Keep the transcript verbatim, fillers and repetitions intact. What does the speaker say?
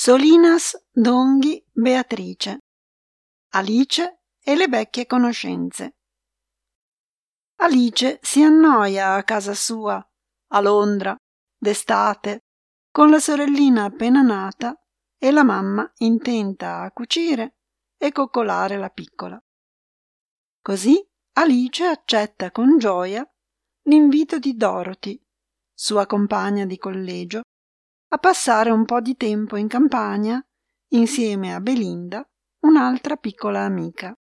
Solinas Donghi Beatrice. Alice e le vecchie conoscenze. Alice si annoia a casa sua, a Londra, d'estate, con la sorellina appena nata e la mamma intenta a cucire e coccolare la piccola. Così Alice accetta con gioia l'invito di Dorothy, sua compagna di collegio, a passare un po' di tempo in campagna insieme a Belinda, un'altra piccola amica.